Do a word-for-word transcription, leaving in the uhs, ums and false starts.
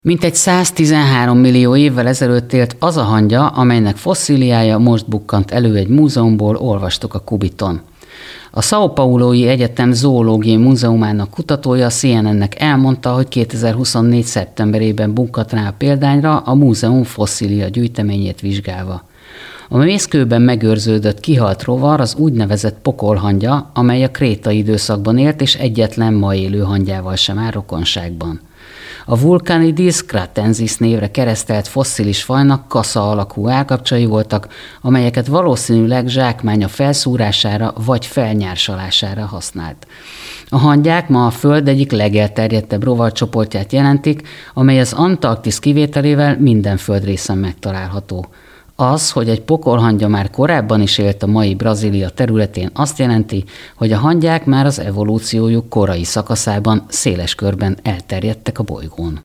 Mintegy száztizenhárom millió évvel ezelőtt élt az a hangya, amelynek fosszíliája most bukkant elő egy múzeumból, olvastuk a Kubiton. A São Paulo-i Egyetem Zoológiai Múzeumának kutatója a C N N-nek elmondta, hogy kétezer-huszonnégy. szeptemberében bukkant rá a példányra a múzeum fosszília gyűjteményét vizsgálva. A mészkőben megőrződött kihalt rovar az úgynevezett pokolhangya, amely a krétai időszakban élt, és egyetlen ma élő hangyával sem áll rokonságban. A Vulcanidis cratensis névre keresztelt fosszilis fajnak kasza alakú állkapcsai voltak, amelyeket valószínűleg zsákmánya felszúrására vagy felnyársalására használt. A hangyák ma a Föld egyik legelterjedtebb rovarcsoportját jelentik, amely az Antarktisz kivételével minden földrészen megtalálható. Az, hogy egy pokolhangya már korábban is élt a mai Brazília területén, azt jelenti, hogy a hangyák már az evolúciójuk korai szakaszában széles körben elterjedtek a bolygón.